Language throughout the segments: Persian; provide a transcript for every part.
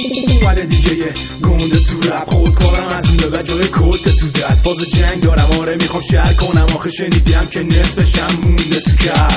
اومده دیگه یه گنده تو رپ خودکارم از این به بعد جای کلت تو دست فاز جنگ دارم آره میخوام شهر کنم آخه شنیدم که نصفشم مونده تو کف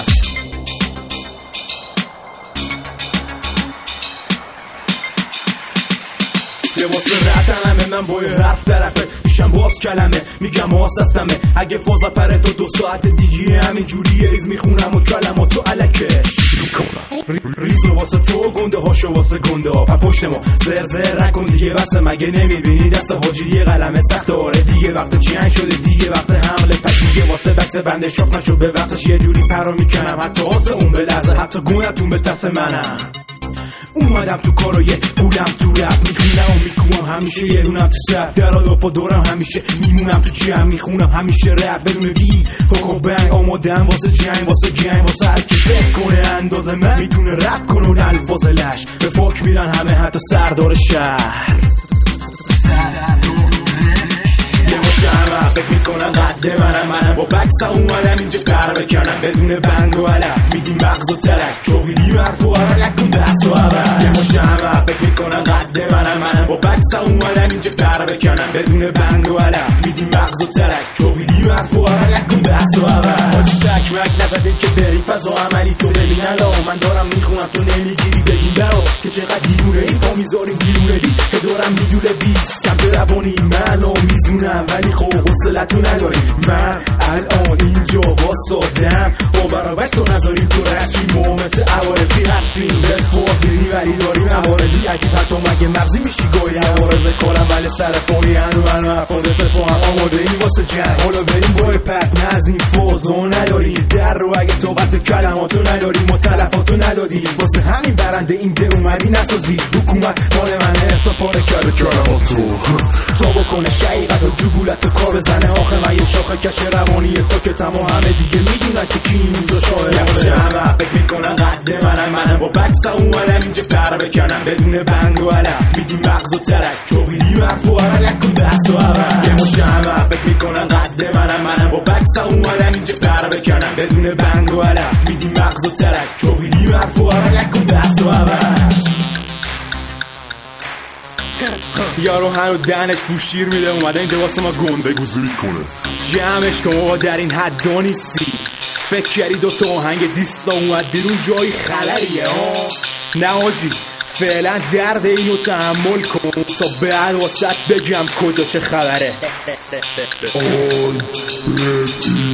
یه واسه رفتنمه من با یه حرف طرفه میشم باز کلمه میگم آساسمه اگه فازا پره تو 2 ساعت دیگه همین جوریه ریز میخونم و کلماتو علکش ریزو واسه تو گنده هاشو واسه گنده ها پشت ما زر نکن دیگه واسه مگه نمیبینی دست حاجی یه قلمه سخت آره دیگه وقت جنگ شده دیگه وقت حمله پک دیگه واسه بکس بنده شاپ نشو به وقتش یه جوری پرا میکنم حتی واسه اون به لحظه حتی گونتون به دست منم اومدم تو کارو یه پولم تو رپ میخونم و میکنم همیشه یه دونم تو سر دراداف و دورم همیشه میمونم تو جمع میخونم همیشه رپ بدون وی حکم بنگ آمادم واسه جنگ واسه هر کی فکر کنه اندازه من میتونه رپ کنه و الفاظ لش به فاک میرن همه حتی سردار شهر فکر میکنم قد منم با بکس اومدم اینجا قرار بکنم بدون بند و علف میدیم مغز و ترک چوبیدی مرف و عرق کن دست و عبر یه مشتمه فکر میکنم قد منم با بکس اومدم اینجا قرار بکنم بدون بند و علف میدیم مغز و ترک چوبیدی مرف و عرق کن دست و عبر حاجی تکمک نزده که بری فضا عملی تو ببین الا من دارم میخونم تو نمیگیری بگیم برا که چقدر دیوونه این پا میذاریم بیرونه بی که دارم میدونه بیست کم روانی منو میزونم ولی خب حوصلتو نداری من الان اینجا واسادم با برابر تو نذاری تو رشی ما مثل عوارضی هستیم به خوابیری ولی داریم عوارضی عجیب حتی مگه مغزی میشی گاهی عوارض کارم ولی سر پایی هنو افاده سپا هم آماده این واسه جنگ حالا بریم بای پت نه از این فازو نداری در رو اگه تو وقت کلماتو نداری متلفاتو ندادی واسه همین برنده این در اومدی نسازی حکومت مال من احسا پاره کرده کلماتو تا بکنه شیقت و دوگولت و کار بزنه آخه من یه شاخه کش روانی ساکتم و همه دیگه میدونن که کی اینجا شاعره همه فکر میکنن قد منم با بکس اومدم اینجا قرار بکنم بدون بند و علف میدیم مغز و ترک چوبیدی مرف و عرق کن دست و عبر یه مشت همه فکر میکنن قد منم با بکس اومدم اینجا قرار بکنم بدون بند و علف میدیم مغز و ترک چوبیدی مرف و عرق کن دست و عبر یارو هنو دهنش پوشیر میده اومده اینجا واسه ما گنده گوزوری کنه جمعش کن آقا در این حدا نیستی فکر کردی 2 تا آهنگ دیستا اومد بیرون جایی خلریه ها نه آجی فعلا درد اینو تحمل کن تا بعد واسه بگم کجا چه خبره